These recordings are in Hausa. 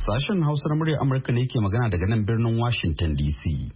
Sashen Hausa na muryar Amurka ne ke magana daga nan birnin Washington DC.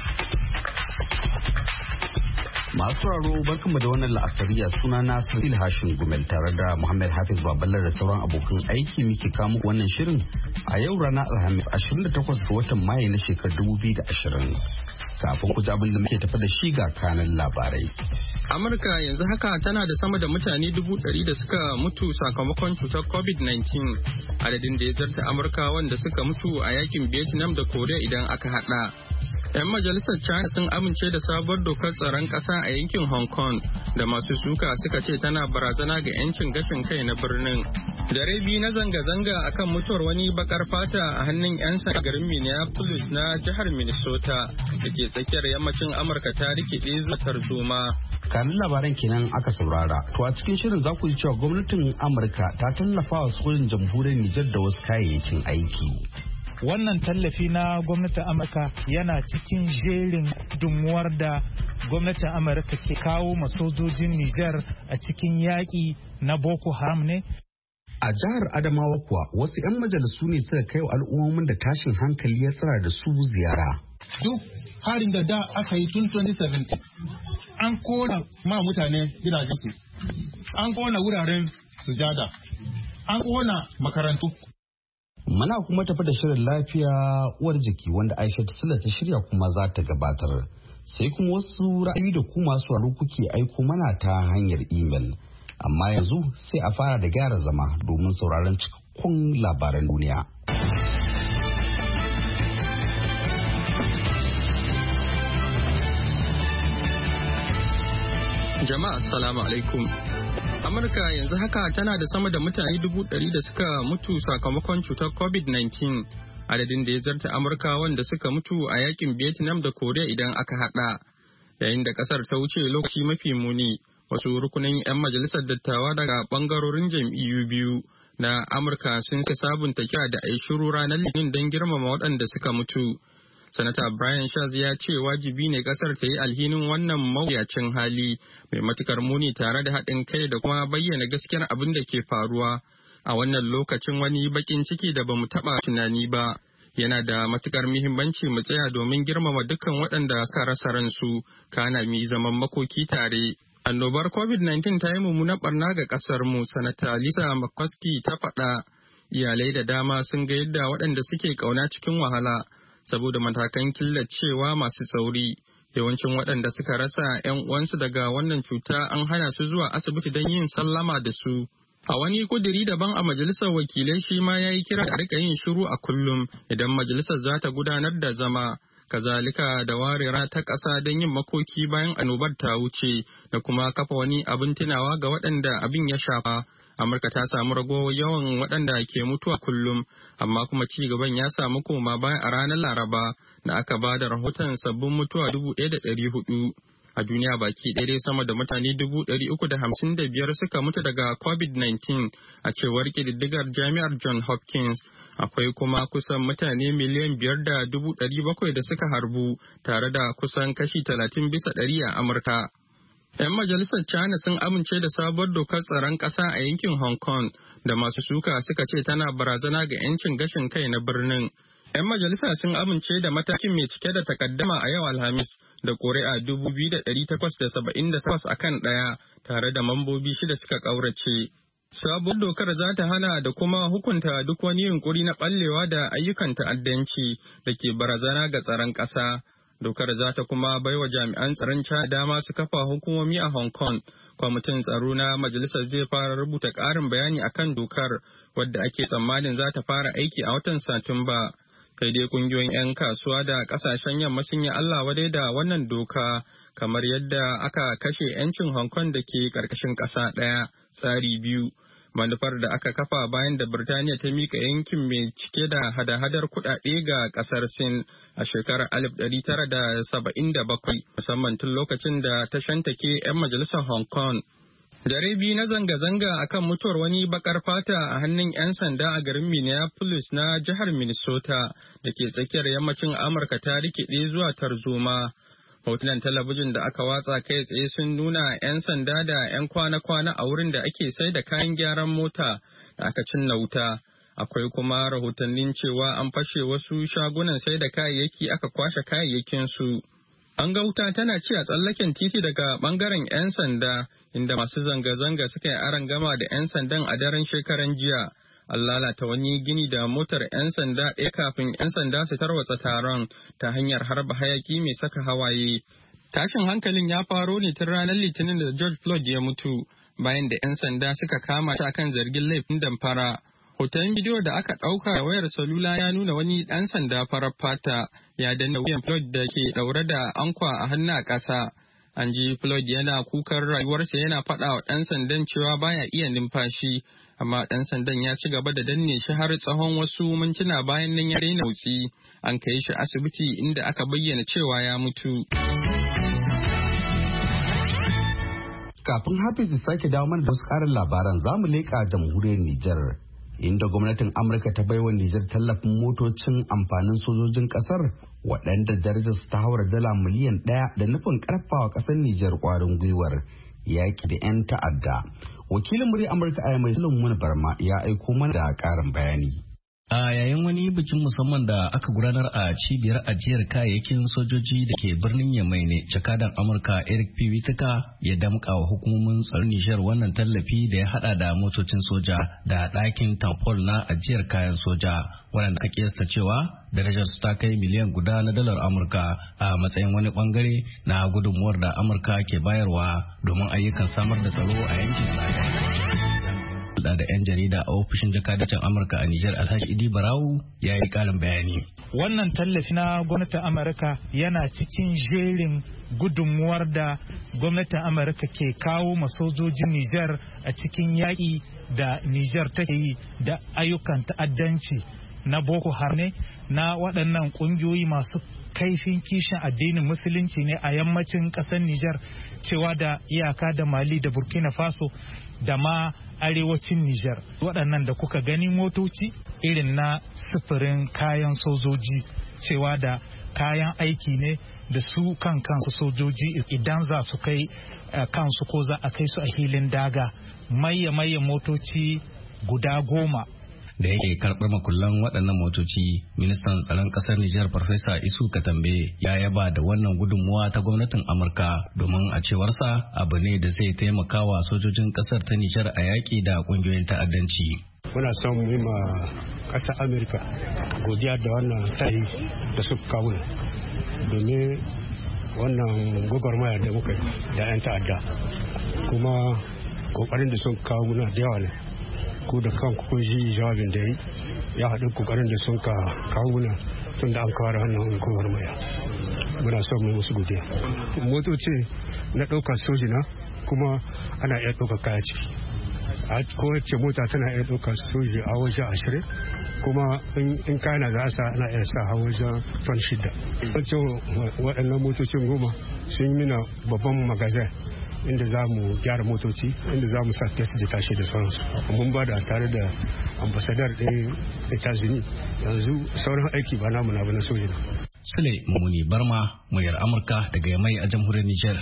Masu sauraro barkanmu da wannan la'asariya suna na Saril Hashim Gumel tare da Muhammad Hafiz Babalar da sauran abokan aiki muke kamo wannan shirin a yau ranar Alhamis 28 ga watan Mayu na shekarar 2020. Kafin ku ji abin da muke tafi da shi ga kanan labarai. Amurka yanzu haka tana da sama da mutane 100,000 da suka mutu sakamakon cutar COVID-19, adadin da ya zarta Amurka wanda suka mutu a yakin Vietnam da Korea idan aka hada. 'Yan majalisar China sun amince da sabuwar dokar tsaron ƙasa a yankin Hong Kong da masu suka suka ce tana barazana ga 'yancin gashin kai na birnin. Dare biyu na zanga-zanga akan mutuwar wani bakar fata a hannun 'yan sanda garin Minneapolis na jihar Minnesota da ke tsakiyar yammacin Amurka ta rikide zuwa tarzoma. Kanin labaran kenan aka saurara. To a cikin shirin za ku ji cewa gwamnatin Amurka ta tallafa wa sojin jamhuriyar Nijar da wasu kayayyakin aiki. Wannan tallafi na gwamnatin Amurka yana cikin jerin gudunmuwar da gwamnatin Amurka ke kawo ma sojojin Nijar a cikin yaƙi na Boko Haram ne. A jihar Adamawa kuwa wasu 'yan majalisu ne suka kai wa al'ummomin da tashin hankali ya tsara da su ziyara. Duk harin da aka yi tun 2017 an kona ma mutane gidajensu, an kona wuraren sujada, an kona makarantu. Muna kuma tafi da shirin lafiya uwar jiki wanda Aisha Sula ta shirya kuma za ta gabatar. Sai kuma wasu ra'ayi da ku masu waro kuke aiko mana ta hanyar imel. Amma yanzu sai a fara da gyara zama domin sauraron cikakkun labaran duniya. Jama'a assalamu alaikum. Amurka yanzu haka tana da sama da mutane 100,000 da suka mutu sakamakon cutar COVID-19, adadin da ya zarta Amurka wanda suka mutu a yakin Vietnam da Korea idan aka hada. Yayin da kasar ta wuce lokaci mafi muni, wasu rukunin 'yan majalisar dattawa daga bangarorin jam'iyyu biyu na Amurka sun sabunta kira da a yi shiru ranar Litinin don girmama waɗanda suka mutu. Sanata Brian Schatz ya ce wajibi ne kasar ta yi alhinin wannan mawuyacin hali mai matukar muni tare da haɗin kai da kuma bayyana gaskiyar abin da ke faruwa a wannan lokacin wani bakin ciki da bamu taɓa tunani ba. Yana da matukar muhimmanci mu tsaya domin girmama dukkan waɗanda suka rasa ransu kana mi zaman makoki tare. Annobar COVID-19 ta yi mummunar barna ga ƙasar mu, Sanata Lisa McCoskey ta faɗa. Iyalai da dama sun ga yadda waɗanda suke ƙauna cikin wahala saboda matakan killacewa masu tsauri. Yawancin waɗanda suka rasa 'yan uwansu daga wannan cuta an hana su zuwa asibiti don yin sallama da su. A wani kuduri daban a majalisar wakilai shi ma ya yi kira da rika yin shiru a kullum idan majalisar za ta gudanar da zama. Kazalika da ware rana ta ƙasa don yin makoki bayan annobar ta wuce da kuma kafa wani abin tunawa ga waɗanda abin ya shafa. Amurka ta samu ragowar yawan waɗanda ke mutuwa kullum, amma kuma ci gaban ya samu koma bayan a ranar Laraba da aka ba da rahoton sabbin mutuwa 1,400. A duniya baki ɗaya dai sama da mutane 355 suka mutu daga COVID-19 a cewar ƙididdigar Jami'ar John Hopkins. Akwai kuma kusan mutane miliyan 5,700,000 da suka harbu tare da kusan kashi 30 bisa ɗari a Amurka. 'Yan majalisar China sun amince da sabuwar dokar tsaron ƙasa a yankin Hong Kong da masu suka suka ce tana barazana ga 'yancin gashin kai na birnin. 'Yan majalisa sun amince da matakin mai cike da takaddama a yau Alhamis da ƙuri'a 2,878 a kan ɗaya tare da mambobi 6 suka ƙaurace. Sabuwar dokar za ta hana da kuma hukunta duk wani yunkuri na ɓallewa da ayyukan ta'addanci da ke barazana ga tsaron ƙasa. Dokar za ta kuma baiwa jami'an tsaron China dama su kafa hukumomi a Hong Kong. Kwamitin tsaro na majalisar zai fara rubuta ƙarin bayani akan dokar wadda ake tsammanin za ta fara aiki a watan Satumba. Kai dai kungiyoyin 'yan kasuwa da ƙasashen yamma sun yi Allah wadai da wannan doka kamar yadda aka kashe 'yancin Hong Kong da ke ƙarƙashin ƙasa ɗaya tsari biyu. Manufar da aka kafa bayan da Birtaniya ta mika yankin mai cike da hada-hadar kuɗaɗe ga ƙasar Sin a shekarar 1977 musamman tun lokacin da ta shantake 'yan majalisar Hong Kong. Dare biyu na zanga-zanga akan mutuwar wani bakar fata a hannun 'yan sanda a garin Minneapolis na jihar Minnesota da ke tsakiyar yammacin Amurka ta rikide zuwa tarzoma. Hotunan talabijin da aka watsa kai tsaye sun nuna 'yan sanda da 'yan kwana-kwana a wurin da ake sai da kayan gyaran mota da aka cinna wuta. Akwai kuma rahotannin cewa an fashe wasu shagunan sai da kayayyaki aka kwashe kayayyakinsu. An ga wuta tana ci a tsallaken titi daga bangaren 'yan sanda inda masu zanga-zanga suka yi arangama da 'yan sandan a daren shekaran jiya. An lalata wani gini da motar 'yan sanda ɗaya kafin 'yan sanda su tarwatsa taron ta hanyar harba hayaki mai saka hawaye. Tashin hankalin ya faro ne tun ranar Litinin da George Floyd ya mutu bayan da 'yan sanda suka kama shi akan zargin laifin damfara. Hoton bidiyo da aka ɗauka da wayar salula ya nuna wani ɗan sanda farar fata ya danna wuyan Floyd da ke ɗaure da ankwa a hannu a ƙasa. An ji Floyd yana kukan rayuwarsa yana faɗa wa ɗan sandan cewa baya iya numfashi, amma ɗan sandan ya ci gaba da danne shi har tsawon wasu mintuna bayan nan ya daina motsi. An kai shi asibiti inda aka bayyana cewa ya mutu. Kafin Hafiz da sake dawo mana da wasu ƙarin labaran za mu leƙa jamhuriyar Nijar. Inda gwamnatin Amurka ta baiwa Nijar tallafin motocin amfanin sojojin kasar waɗanda darajarsu ta haura dala miliyan 1 da nufin karfawa ƙasar Nijar ƙwarin gwiwar yaƙi da 'yan ta'adda. Wakilin murya Amurka a mai Sulaiman Barma ya aiko mana da ƙarin bayani. A yayin wani bikin musamman da aka gudanar a cibiyar ajiyar kayayyakin sojoji da ke birnin Yamai ne, jakadan Amurka Eric P. Whitaker ya damƙa wa hukumomin tsaron Nijar wannan tallafi da ya hada da motocin soja da ɗakin tamfol na ajiyar kayan soja, waɗanda aka kiyasta cewa darajar su ta kai miliyan guda na dalar Amurka a matsayin wani bangare na gudunmuwar da Amurka ke bayarwa domin ayyukan samar da tsaro a yankin da 'yan jarida a ofishin jakadancin Amurka a Nijar Alhaji Idi Barawu ya yi karin bayani. Wannan tallafi na gwamnatin Amurka yana cikin jerin gudunmuwar da gwamnatin Amurka ke kawo ma sojojin Nijar a cikin yaƙi da Nijar take yi da ayyukan ta'addanci na Boko Haram na waɗannan ƙungiyoyi masu kaifin kishin addinin musulunci ne a yammacin ƙasar Nijar cewa da iyaka da Mali da Burkina Faso da ma arewacin Nijar. Waɗannan da kuka gani motoci irin na sufurin kayan sojoji cewa da kayan aiki ne da su kansu sojoji idan za su kai kansu ko za a kai su a hilin daga. Maye motoci guda 10. Da yake karɓar makullan waɗannan motoci, ministan tsaron ƙasar Nijar Farfesa Isu Katambe ya yaba da wannan gudunmuwa ta gwamnatin Amurka domin a cewarsa abu ne da zai taimaka wa sojojin ƙasar ta Nijar a yaƙi da ƙungiyoyin ta'addanci. Muna son mu yi ma ƙasar Amurka godiya da wannan tayi da suka kawo domin wannan gwagwarmaya da muka yi da 'yan ta'adda, kuma ƙoƙarin da sun kawo muna da yawa ne. Ku da kanku kun ji jawabin da ya haɗu kokarin da sun ka kawo muna tun da an kawo hannun kowar maya. Muna son mu musu godiya. Motoci na ɗaukar sojina kuma ana iya ɗaukar kaya ciki. A kowace mota tana iya ɗaukar soji a wajen 20, kuma in kayana da asa ana iya sa a wajen ton 6. Wancan waɗannan motocin 10 sun yi mina babban magazin inda za mu gyara motoci, inda za mu sa test da tashi da sauransu. Mun ba da tare da ambasadar ɗin Etats-Unis, yanzu sauran aiki ba namu na bana soja. Sule Mumuni Barma, muryar Amurka daga Yamai a jamhuriyar Nijar.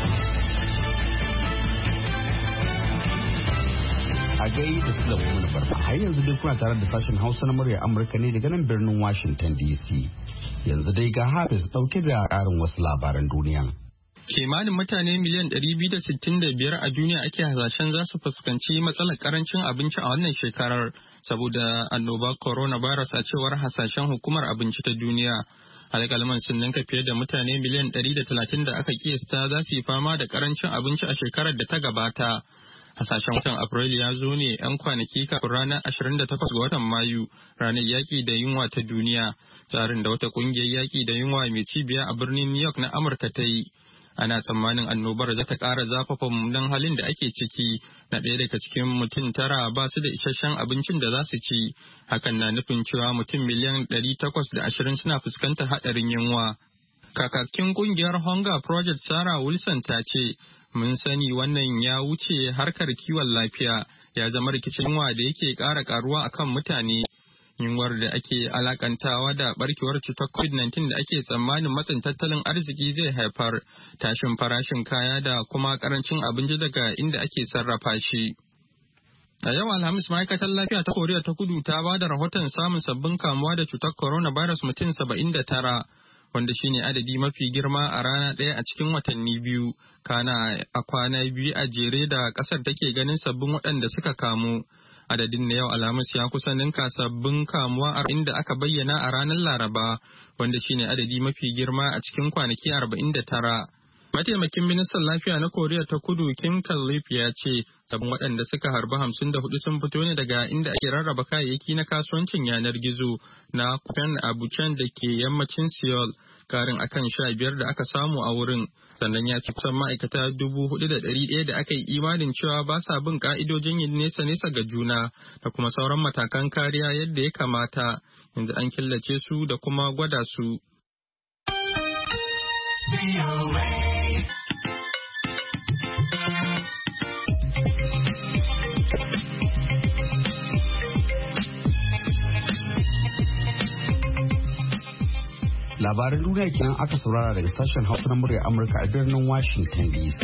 A gai da Sule Mumuni Barma, har yanzu dai kuna tare da sashen Hausa na muryar Amurka ne daga nan birnin Washington DC. Yanzu dai ga Hafiz ɗauke da ƙarin wasu labaran duniya. Kimanin mutane miliyan 265 a duniya ake hasashen za su fuskanci matsalar karancin abinci a wannan shekarar saboda annobar coronavirus a cewar hasashen hukumar abinci ta duniya. Alƙalman sun ninka fiye da mutane miliyan 130 da aka kiyasta za su yi fama da karancin abinci a shekarar da ta gabata. Hasashen watan Afrilu ya zo ne 'yan kwanaki kafin ranar 28 ga watan Mayu, ranar yaƙi da yunwa ta duniya, tsarin da wata ƙungiyar yaƙi da yunwa mai cibiya a birnin New York na Amurka ta yi. Ana tsammanin annobar za ta ƙara zafafa mummunan halin da ake ciki, na ɗaya daga cikin mutum 9 ba su da isasshen abincin da za su ci. Hakan na nufin cewa mutum miliyan 820 suna fuskantar haɗarin yunwa. Kakakin ƙungiyar Hunger Project Sarah Wilson ta ce, mun sani wannan ya wuce harkar kiwon lafiya, ya zama rikicin yunwa da yake ƙara ƙaruwa akan mutane. Yunwar da ake alakantawa da barkewar cutar COVID-19 da ake tsammanin matsin tattalin arziki zai haifar, tashin farashin kaya da kuma karancin abinci daga inda ake sarrafa shi. A yau Alhamis ma'aikatar lafiya ta Koriya ta Kudu ta ba da rahoton samun sabbin kamuwa da cutar coronavirus mutum 79, wanda shine adadi mafi girma a rana ɗaya a cikin watanni biyu. Kana a kwana biyu a jere da ƙasar take ganin sabbin waɗanda suka kamu. Adadin na yau Alhamis ya kusa ninka sabbin kamuwa 40 da aka bayyana a ranar Laraba, wanda shine adadi mafi girma a cikin kwanaki 49. Mataimakin ministan lafiya na Koriya ta Kudu Kim Kallif ya ce sabbin waɗanda suka harbi 54 sun fito ne daga inda ake rarraba kayayyaki na kasuwancin yanar gizo na Kwan Abuchan da ke yammacin Seoul, karin akan 15 da aka samu a wurin. Sannan ya ce kusan ma'aikata 4,100 da aka yi imanin cewa ba sa bin ka'idojin yin nesa ga juna da kuma sauran matakan kariya yadda ya kamata. Yanzu an killace su da kuma gwada su. Labaran duniya kenan aka saurara daga sashen Hausa na murya Amurka a birnin Washington DC.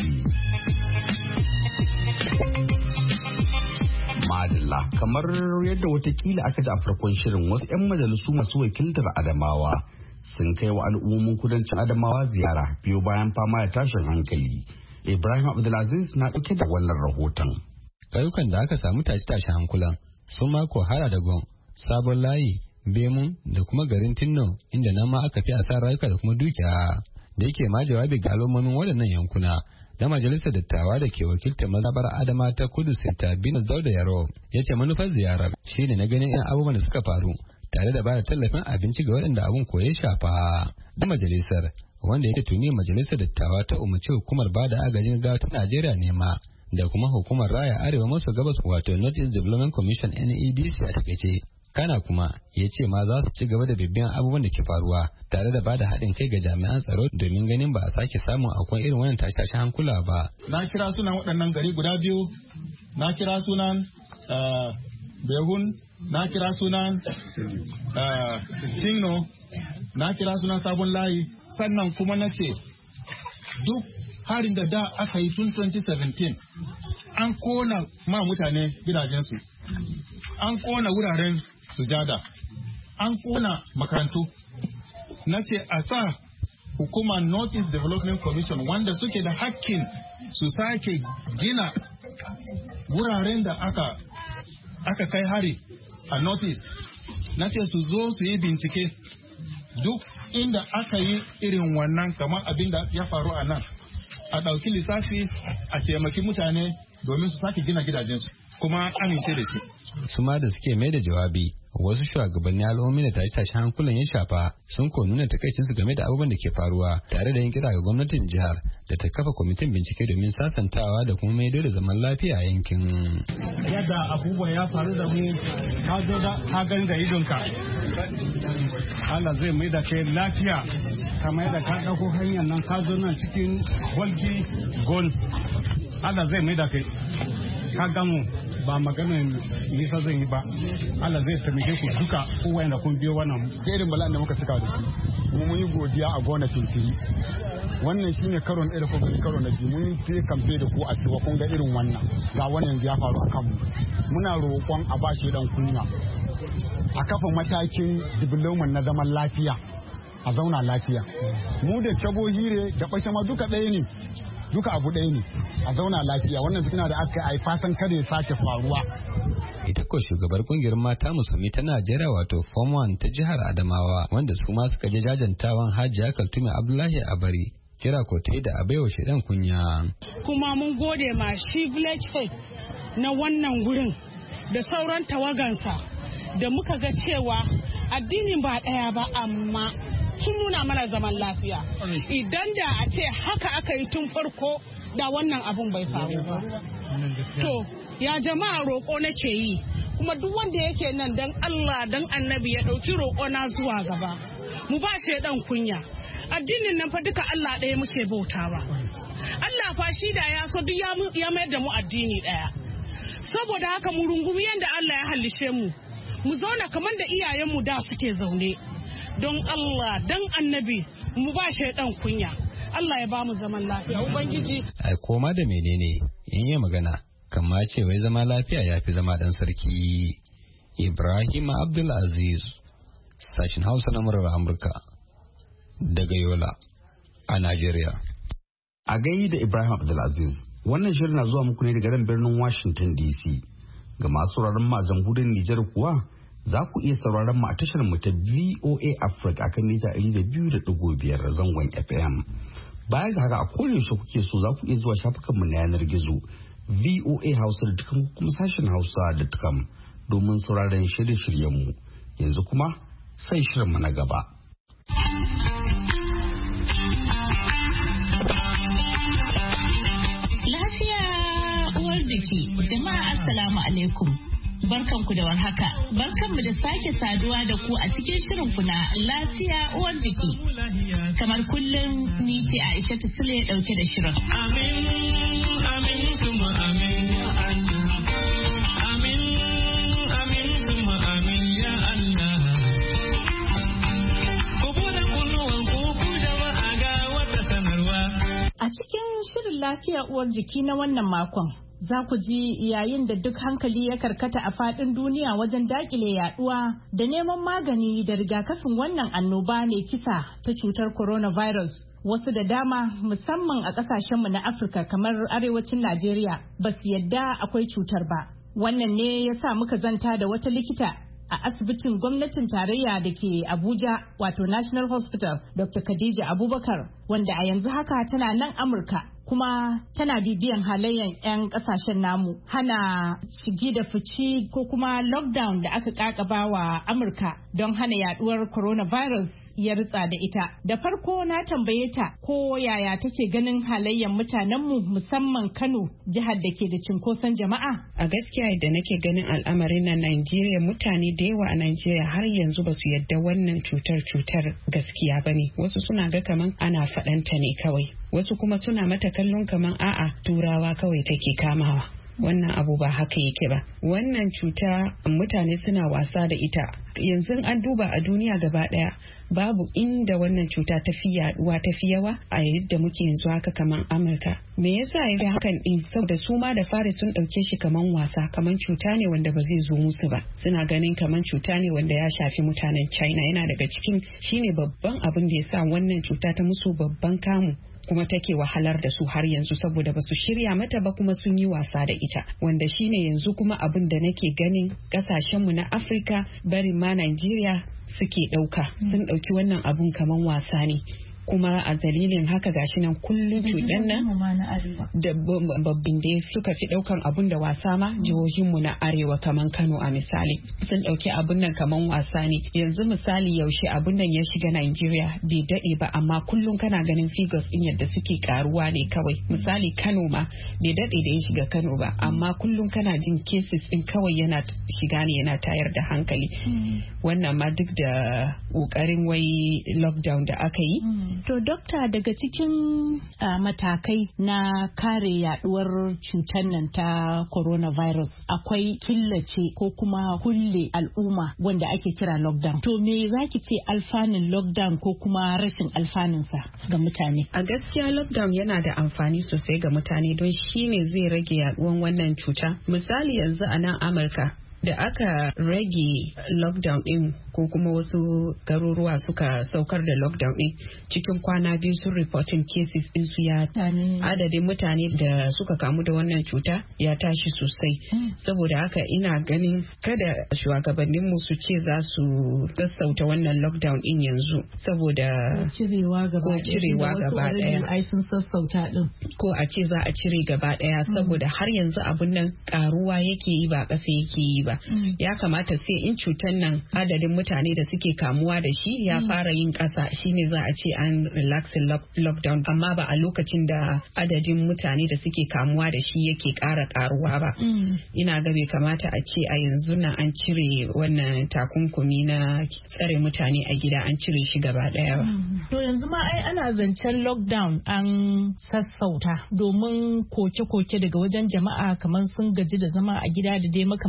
Madalla, kamar yadda watakila aka ji a farkon shirin, wasu 'yan majalisu masu wakiltar Adamawa sun kai wa al'ummomin kudancin Adamawa ziyara biyo bayan fama da tashin hankali. Ibrahim Abdulaziz na ɗauke da wannan rahoton. Ƙauyukan da aka samu tashe-tashen hankulan sun mako hara da gon, sabon layi, Bemun da kuma garin Tinno, inda nan ma aka fi asar rayuka da kuma dukiya. Da yake ma jawabi ga al'ummomin waɗannan yankuna na majalisar dattawa da ke wakiltar mazabar Adama ta Kudu Sita Binus Dauda Yaro ya ce manufar ziyarar shine na ganin 'yan abubuwan da suka faru tare da bada tallafin abinci ga waɗanda abun ko ya shafa. Da majalisar wanda yake tuni majalisar dattawa ta umarci hukumar bada agajin gawa ta Najeriya nema da kuma hukumar raya arewa maso gabas wato North East Development Commission NEDC a takaice. Kana kuma ya ce ma za su ci gaba da bibiyan abubuwan da ke faruwa tare da bada haɗin kai ga jami'an tsaro domin ganin ba a sake samun akwai irin wannan tashe hankula ba. Na kira sunan waɗannan gari guda biyu, na kira sunan Behun, na kira sunan Tinno, na kira sunan Sabon Layi, sannan kuma na ce duk harin da aka yi tun 2017 an kona ma mutane gidajensu, an kona wuraren sujada, an kona makarantu. Na ce a sa hukumar North East Development Commission wanda suke da hakkin su sake gina wuraren da aka kai hari a North East. Na ce su zo su yi bincike duk inda aka yi irin wannan kamar abin da ya faru a nan, a ɗauki lissafi a taimaki mutane domin su sake gina gidajensu kuma amince da shi. Su ma da suke mai da jawabi wasu shugabanni al'ummi da tashi hankulan ya shafa sun ko nuna takaicinsu game da abubuwan da ke faruwa tare da yin kira ga gwamnatin jihar da ta kafa kwamitin bincike domin sasantawa da kuma maido da zaman lafiya a yankin. Yadda abubuwa ya faru da mu ka zo da ka gani da idonka. Allah zai mai da kai lafiya kamar yadda ka ɗauko hanyar nan ka zo nan cikin walki gol. Allah zai mai da kai ka gamu ba maganin nisa zan yi ba. Allah zai taimake ku duka kowa da kun biyo wannan irin bala'in da muka saka da su. Mu mun yi godiya a gona Fintiri. Wannan shine karon ɗaya da kuma karo na biyu mun yi kamfe da ku a cewa kun ga irin wannan ga wannan ya faru a kanmu. Muna roƙon a bashi dan kunya a kafa matakin development na zaman lafiya a zauna lafiya. Mu da Cabo Hire da Bashama duka ɗaya ne. Duka abu ɗaya ne a zauna lafiya. Wannan fitina da aka yi fatan kada ya sake faruwa. Ita ko shugabar kungiyar mata musulmi ta Najeriya wato Form 1 ta jihar Adamawa wanda su ma suka je jajantawan Hajiya Kaltume Abdullahi Abari kira ko ta yi da abaiwa shedan kunya. Kuma mun gode ma shi village head na wannan gurin da sauran tawagansa da muka ga cewa addinin ba ɗaya ba amma sun nuna mana zaman lafiya. Idan da a ce haka aka yi tun farko da wannan abun bai faru ba. To, ya jama'a roƙo nake yi, kuma duk wanda yake nan dan Allah dan annabi ya ɗauki roƙo na zuwa gaba. Mu ba shi ɗan kunya. Addinin nan fa duka Allah ɗaya muke bautawa. Allah fa shi da ya so duk ya mayar da mu addini ɗaya. Saboda haka mu rungumi yanda Allah ya halishe mu. Mu zauna kamar da iyayenmu da suke zaune. Don Allah dan annabi mu ba shaidan kunya. Allah ya ba mu zaman lafiya Ubangiji. Ai koma da menene in yi magana kama ce wai zama lafiya ya fi zama ɗan sarki. Ibrahim Abdulaziz, sashen Hausa na murar Amurka daga Yola a Najeriya. A gai da Ibrahim Abdulaziz, wannan shirin na zuwa muku ne daga nan birnin Washington DC. Ga masu sauraron mu a jamhuriyar Nijar kuwa za ku iya sauraron mu a tashar mu ta VOA Africa akan mita 200.5 zangon FM. Baya ga haka a koyaushe kuke so za ku iya zuwa shafukan mu na yanar gizo voahausa.com kuma sashen hausa.com domin sauraron shirye-shiryen mu. Yanzu kuma sai shirin mu na gaba. Jama'a assalamu alaikum. Barkanku da warhaka. Barkanmu da sake saduwa da ku a cikin shirinku na lafiya uwar jiki. Kamar kullum ni ce Aisha Sule dauke da shirin. Amin, amin, summa amin ya Allah. Amin, amin, summa amin ya Allah. Ku bude kunnuwan ku jama'a ga wata sanarwa. A cikin shirin lafiya uwar jiki na wannan makon. Za ku ji yayin da duk hankali ya karkata a faɗin duniya wajen dakile yaduwa da neman magani da rigakafin wannan annoba mai kisa ta cutar coronavirus. Wasu da dama musamman a ƙasashenmu na Afirka kamar arewacin Najeriya ba su yadda akwai cutar ba. Wannan ne ya sa muka zanta da wata likita a asibitin gwamnatin tarayya da ke Abuja wato National Hospital Dr. Khadija Abubakar wanda a yanzu haka tana nan Amurka. Kuma tana bibiyan halayen 'yan kasashen namu hana shigi da fici ko kuma lockdown da aka kakaba wa Amurka don hana yaduwar coronavirus ya ritsa da ita. Da farko na tambaye ta ko yaya take ganin halayen mutanenmu musamman Kano jihar da ke da cinkoson jama'a. A gaskiya da nake ganin al'amarin na Najeriya mutane da yawa a Najeriya har yanzu ba su yadda wannan cutar gaskiya ba ne. Wasu suna ga kaman ana faɗanta ne kawai. Wasu kuma suna mata kallon kaman a'a turawa kawai take kamawa. Wannan abu ba haka yake ba. Wannan cuta mutane suna wasa da ita. Yanzu an duba a duniya gaba daya babu inda wannan cuta ta fi yaduwa ta fi yawa a yadda muke yanzu haka kaman Amurka. Me yasa yafi hakan din? Saboda su ma da fari sun dauke shi kaman wasa, kaman cuta ne wanda ba zai zo musu ba. Suna ganin kaman cuta ne wanda ya shafi mutanen China. Yana daga cikin shine babban abin da yasa wannan cuta ta musu babban kamu. Kuma take wahalar da su har yanzu saboda ba su shirya mata ba kuma sun yi wasa da ita wanda shine yanzu kuma abin da nake ganin kasashenmu na Afirka barin ma Najeriya suke ɗauka sun ɗauki wannan abun kaman wasa ne kuma a dalilin haka gashi nan kullum cuɗan nan da babbin da suka fi ɗaukan abun da wasa ma jihohinmu na arewa kaman Kano a misali sun ɗauki abun nan kaman wasa ne yanzu misali yaushe abun nan ya shiga Najeriya bai daɗe ba amma kullum kana ganin figures ɗin yadda suke karuwa ne kawai misali Kano ma bai daɗe da ya shiga Kano ba amma kullum kana jin cases ɗin kawai yana shiga ne yana tayar da hankali wannan ma duk da ƙoƙarin wai lockdown da aka yi. To dokta daga cikin matakai na kare yaduwar cutar nan ta coronavirus akwai killace ko kuma kulle al'umma wanda ake kira lockdown. To me zaki ce alfanun lockdown ko kuma rashin alfanunsa ga mutane? A gaskiya lockdown yana da amfani sosai ga mutane don shine zai rage yaduwan wannan cuta. Misali yanzu a nan Amurka da aka rage lockdown din ko kuma wasu garuruwa suka saukar da lockdown din cikin kwana biyu sun reporting cases din su ya adadin mutane da suka kamu da wannan cuta ya tashi sosai saboda haka ina ganin kada shugabannin mu su ce za su sassauta wannan lockdown din yanzu saboda cirewa gaba daya ai sun sassauta din ko a ce za a cire gaba daya saboda har yanzu abun nan karuwa yake yi ba kasa yake yi ba ya kamata sai in cutan nan adadin mutane da suke kamuwa da shi ya fara yin ƙasa shine za a ce an relaxing lockdown amma ba a lokacin da adadin mutane da suke kamuwa da shi yake ƙara ƙaruwa ba ina ga bai kamata a ce a yanzu nan an cire wannan takunkumi na tsare mutane a gida an cire shi gaba ɗaya ba. To yanzu ma ai ana zancen lockdown an sassauta domin koke-koke daga wajen jama'a kamar sun gaji da zama a gida da dai makamancin su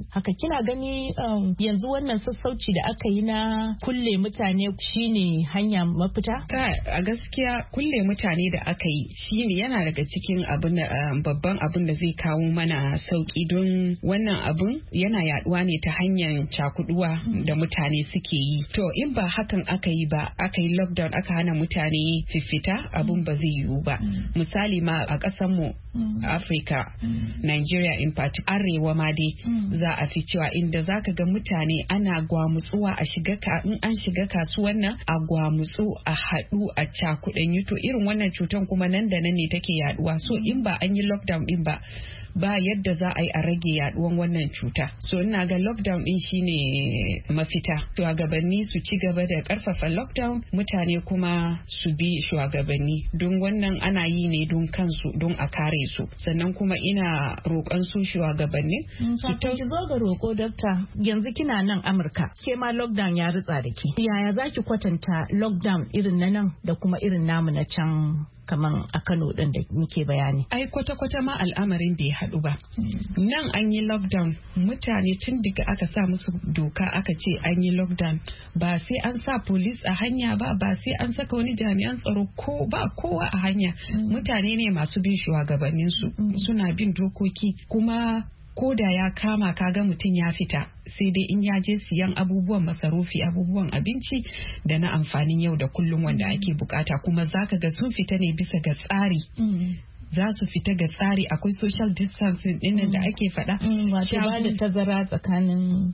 haka kina gani yanzu wannan sassauci da aka yi na kulle mutane shine hanya mafita? A gaskiya kulle mutane da aka yi shine yana daga cikin babban abin da zai kawo mana sauki, don wannan abin yana yaduwa ne ta hanyar cakuduwa da mutane suke yi. To in ba hakan aka yi ba, aka yi lockdown aka hana mutane fifita, abin ba zai yiwu ba. Misali ma a ƙasar mu Africa, Nigeria in particular, arewa ma dai za a fi cewa inda zaka ga mutane ana gwamutsuwa in an shiga kasuwan nan a gwamutsu a haɗu a cakuɗanyi, to irin wannan cutan kuma nan da nan ne take yaduwa. So in ba an yi lockdown din ba yadda za a yi a rage yaduwan wannan cuta. So ina ga lockdown din shine mafita. Shugabanni su ci gaba da karfafa lockdown, mutane kuma su bi shugabanni, don wannan ana yi ne don kansu, don a kare su. Sannan kuma ina roƙon su shugabanni su ta zo ga roƙo. Dokta, yanzu kina nan Amurka, ke ma lockdown ya ritsa da ke. Yaya zaki kwatanta lockdown irin na nan da kuma irin namu na can kaman a Kano din da muke bayani? Ai kwata-kwata ma al'amarin da ya haɗu ba. Nan an yi lockdown, mutane tun daga aka sa musu doka aka ce an yi lockdown, ba sai an sa police a hanya ba sai an saka wani jami'an tsaro ko ba kowa a hanya. Mutane ne masu bin shugabanninsu, suna bin dokoki, kuma ko da ya kama kaga mutum ya fita, sai dai in ya je siyan abubuwan masarufi, abubuwan abinci da na amfanin yau da kullum wanda ake bukata, kuma zaka ga sun fita ne bisa ga tsari. Za su fita ga tsari, akwai social distancing dinnan da ake faɗa. Wato ba da tazara tsakanin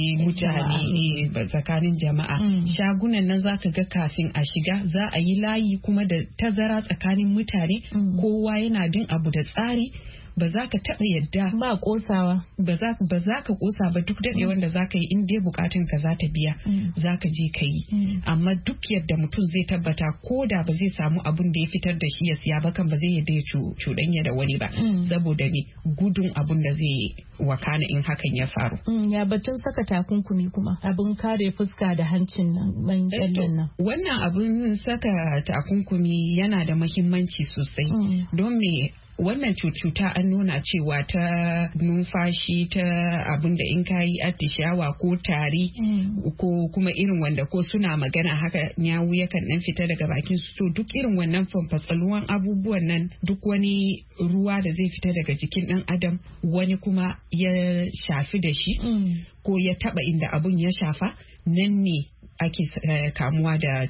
mutane, tsakanin jama'a. Shagunan nan zaka ga kafin a shiga za a yi layi kuma da tazara tsakanin mutane, kowa yana bin abu da tsari. Ba za ka taɓa yadda ba kosawa, ba za ka kosa ba, duk daɗe wanda za ka yi in dai bukatun ka za ta biya za ka je ka yi. Amma duk yadda mutum zai tabbata ko da ba zai samu abun da ya fitar da shi ya siya ba, kan ba zai yadda ya cuɗanya da wani ba, saboda ne gudun abun da zai wakana in hakan ya faru. Ya batun saka takunkumi kuma abin kare fuska da hancin nan nan. Wannan abun saka takunkumi yana da muhimmanci sosai, don me wannan cuta an nuna cewa ta numfashi, ta abin da in kayi atishawa ko tari ko kuma irin wanda ko suna magana haka yawu yakan dan fita daga bakin su, to duk irin wannan fanfatsaluwan abubuwan nan, duk wani ruwa da zai fita daga jikin dan adam wani kuma ya shafi da shi ko ya taba inda abun ya shafa, nan ne ake kamuwa da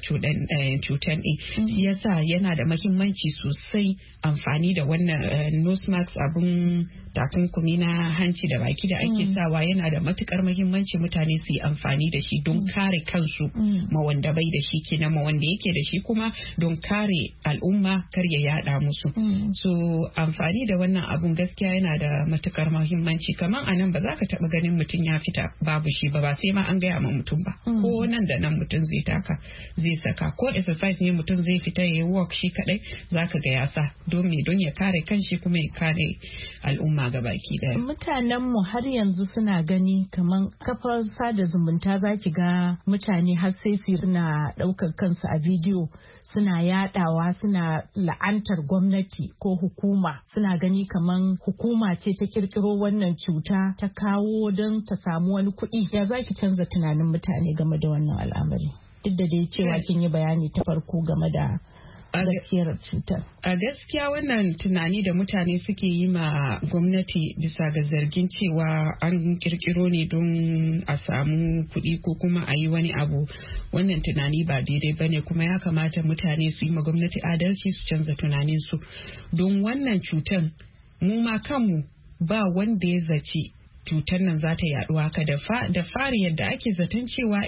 cutan ɗin. Shi yasa yana da mahimmanci sosai amfani da wannan nose mask, abun takunkumi na hanci da baki da ake sawa, yana da matukar mahimmanci mutane su yi amfani da shi don kare kansu, ma wanda bai da shi kenan, ma wanda yake da shi kuma don kare al'umma kar ya yada musu. So amfani da wannan abun gaskiya yana da matukar mahimmanci. Kamar a nan ba za ka taba ganin mutum ya fita babu shi ba sai ma an gaya ma mutum ba, ko nan da nan mutum zai taka zai saka, ko exercise ne mutum zai fita ya yi walk shi kadai zaka ga ya sa, don ya kare kanshi kuma ya kare al'umma gabaki daya. Mutanen mu har yanzu suna gani kaman kafar sada zumunta, zaki ga mutane har sai su na daukar kansu a bidiyo suna yadawa, suna la'antar gwamnati ko hukuma, suna gani kaman hukuma ce ta kirkiro wannan cuta ta kawo don ta samu wani kuɗi. Ya zaki canza tunanin mutane game da wannan al'amari, duk da dai cewa kin yi bayani ta farko game da gaskiyar cutar? A gaskiya wannan tunani da mutane suke yi ma gwamnati bisa ga zargin cewa an kirkiro ne don a samu kuɗi ko kuma a yi wani abu, wannan tunani ba daidai bane, kuma ya kamata mutane su yi ma gwamnati adalci, su canza tunaninsu, don wannan cutar mu ma kanmu ba wanda ya zaci cutar nan za ta yaɗu haka da fari yadda ake zaton cewa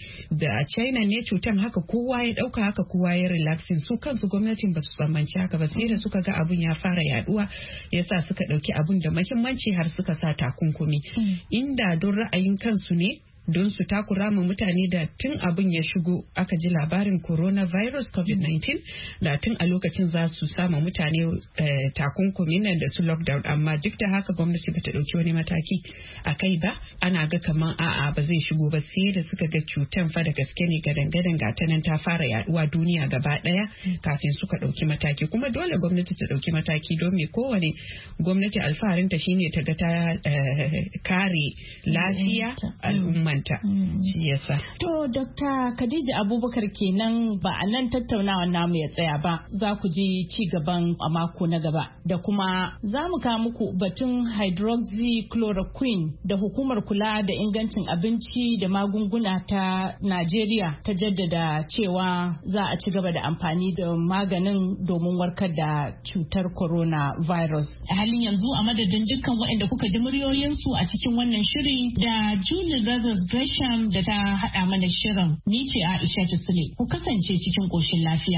da China ne cutar, haka kowa ya ɗauka, haka kowa ya relaxing. Su kansu gwamnatin ba su tsammanci haka ba, sai da suka ga abun ya fara yaɗuwa yasa suka ɗauki abun da muhimmanci har suka sa takunkumi. Inda don ra'ayin kansu ne don su takura ma mutane da tun abin ya shigo aka ji labarin coronavirus COVID-19 da tun a lokacin za su sama mutane takunkumi nan da su lockdown, amma duk da haka gwamnati bata ɗauki wani mataki a kai ba. Ana ga kaman a'a ba zai shigo ba sai da suka ga cutan fa da gaske ne gadan gata nan ta fara yaduwa duniya gaba ɗaya kafin suka ɗauki mataki. Kuma dole gwamnati ta ɗauki mataki don me kowane gwamnati alfaharinta shine ta ga ta kare lafiya al'ummanta. Shi yasa. To Dr. Khadija Abubakar kenan ba a nan tattaunawa namu ya tsaya ba, za ku ji ci gaban a mako na gaba da kuma za mu kawo muku batun hydroxychloroquine da hukumar kula da ingancin abinci da magunguna ta Najeriya ta jaddada cewa za a ci gaba da amfani da maganin domin warkar da cutar coronavirus. A halin yanzu a madadin dukkan waɗanda kuka ji muryoyinsu a cikin wannan shiri da Julie Brothers Gresham da ta haɗa mana shirin, ni ce Aisha Sule. Ku kasance cikin ƙoshin lafiya.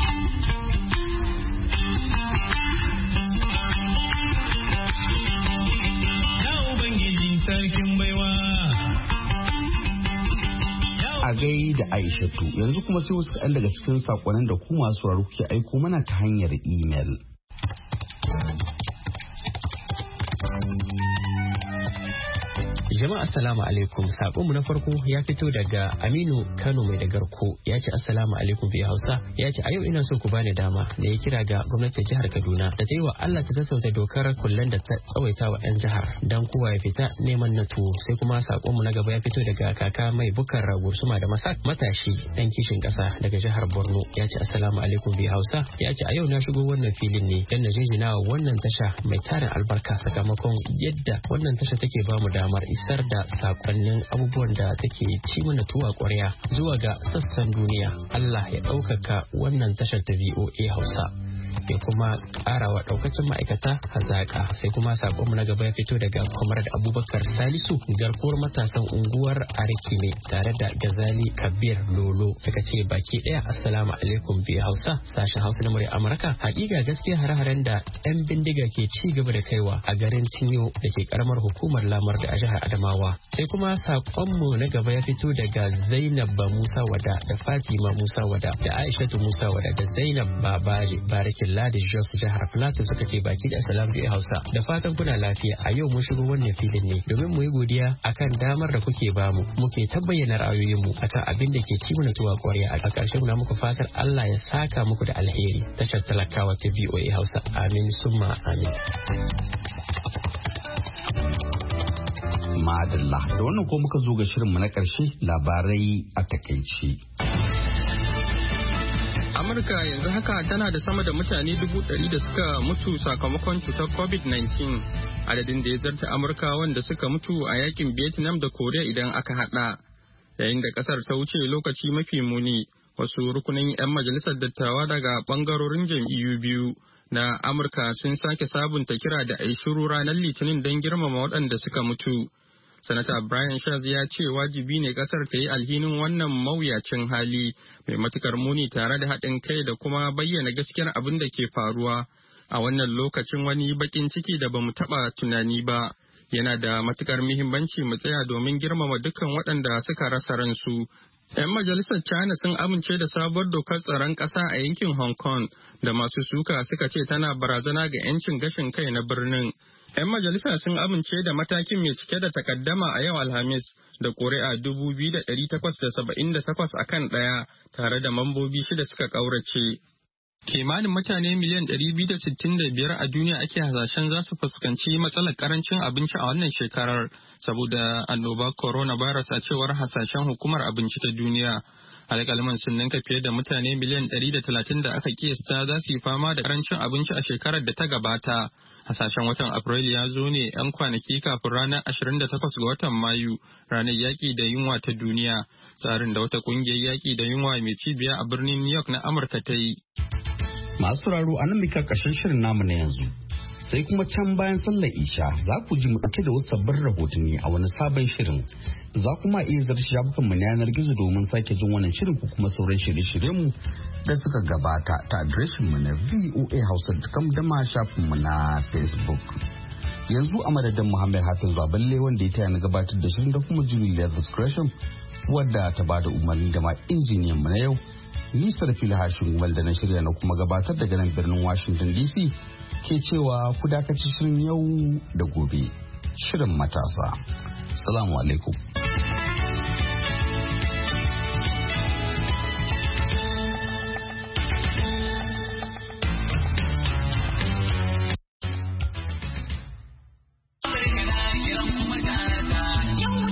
Sarkin baiwa. A gai da Aishatu, yanzu kuma sai wasu kaɗan daga cikin saƙonin da ku masu sauraro kuke aiko mana ta hanyar imel. Jama'a assalamu alaikum. Sakonmu na farko ya fito daga Aminu Kano mai da garko. Ya ce assalamu alaikum bi Hausa. Ya ce a yau ina so ku bani dama da ya kira ga gwamnatin jihar Kaduna da ta yi wa Allah ta sassauta dokar kullen da ta tsawaita wa 'yan jihar dan kowa ya fita neman na tuwo. Sai kuma sakonmu na gaba ya fito daga kaka mai bukar gursuma da masak matashi dan kishin kasa daga jihar Borno. Ya ce assalamu alaikum bi Hausa. Ya ce a yau na shigo wannan filin ne dan na jinjina wa wannan tasha mai tarin albarka sakamakon yadda wannan tasha take bamu damar isar da sakonnin abubuwan da take ci mana tuwa ƙwarya zuwa ga sassan duniya. Allah ya ɗaukaka wannan tashar ta VOA Hausa ya kuma ƙara wa ɗaukacin ma'aikata hazaƙa. Sai kuma sakonmu na gaba ya fito daga Comrade Abubakar Salisu garkuwar matasan unguwar Arikime tare da Gazali Kabir Lolo suka ce baki ɗaya assalamu alaikum bi Hausa sashen Hausa na murya Amurka. Hakika gaskiya hare-haren da 'yan bindiga ke ci gaba da kaiwa a garin Tinyo da ke karamar hukumar Lamar da a jihar Adamawa. Sai kuma sakonmu na gaba ya fito daga Zainab Musa Wada da Fatima Musa Wada da Aishatu Musa Wada da Zainab Babaje Barakin Ladi Jos jihar Plateau suka ce baki da salam bi Hausa. Da fatan kuna lafiya. A yau mun shigo wannan filin ne domin mu yi godiya akan damar da kuke bamu. Muke tabbayyana ra'ayoyinmu akan abin da ke ci mana tuwa ƙwarya. A ƙarshe muna muku fatar Allah ya saka muku da alheri. Tashar talakawa ta VOA Hausa. Amin summa amin. Madalla. Da wannan ko muka zo ga shirinmu na ƙarshe labarai a takaice. Amurka yanzu haka tana da sama da mutane 100,000 da suka mutu sakamakon cutar COVID-19, adadin da ya zarta Amurka wanda suka mutu a yakin Vietnam da Korea idan aka hada. Yayin da kasar ta wuce lokaci mafi muni, wasu rukunin 'yan majalisar dattawa daga bangarorin jam'iyyu biyu na Amurka sun sake sabunta kira da a yi shiru ranar Litinin don girmama waɗanda suka mutu. Sanata Brian Schatz ya ce wajibi ne kasar ta yi alhinin wannan mawuyacin hali mai matukar muni tare da haɗin kai da kuma bayyana gaskiyar abin da ke faruwa a wannan lokacin wani bakin ciki da bamu taɓa tunani ba. Yana da matukar muhimmanci mu tsaya domin girmama dukkan waɗanda suka rasa ransu. 'Yan majalisar China sun amince da sabuwar dokar tsaron ƙasa a yankin Hong Kong da masu suka suka ce tana barazana ga 'yancin gashin kai na birnin. 'Yan majalisa sun amince da matakin mai cike da takaddama a yau Alhamis da ƙuri'a 2,878 a kan ɗaya tare da mambobi 6 suka ƙaurace. Kimanin mutane miliyan 265 a duniya ake hasashen za su fuskanci matsalar karancin abinci a wannan shekarar saboda annobar coronavirus a cewar hasashen hukumar abinci ta duniya. Alƙalman sun ninka fiye da mutane miliyan 130 da aka kiyasta za su yi fama da karancin abinci a shekarar da ta gabata. Hasashen watan Afrilu ya zo ne 'yan kwanaki kafin ranar 28 ga watan Mayu, ranar yaƙi da yunwa ta duniya, tsarin da wata ƙungiyar yaƙi da yunwa mai cibiya a birnin New York na Amurka ta yi. Masu sauraro a nan muka ƙarshen shirin namu na yanzu. Sai kuma can bayan sallar isha za ku ji mu ɗauke da wasu sabbin rahotanni a wani sabon shirin. Za kuma iya zarta shafukan mu na yanar gizo domin sake jin wannan shirin ko kuma sauran shirye-shiryen mu da suka gabata ta adireshin mu na voahausa.com da ma shafin mu na Facebook. Yanzu a madadin Muhammad Hafiz Baballe wanda ya taya na gabatar da shirin da kuma Julia Discretion wadda ta bada umarni da ma injiniyan mu na yau. Ni Sarfila Hashin Gumal da na shirya na kuma gabatar daga nan birnin Washington DC ke cewa ku dakaci shirin yau da gobe. Shirin matasa. Assalamu alaikum.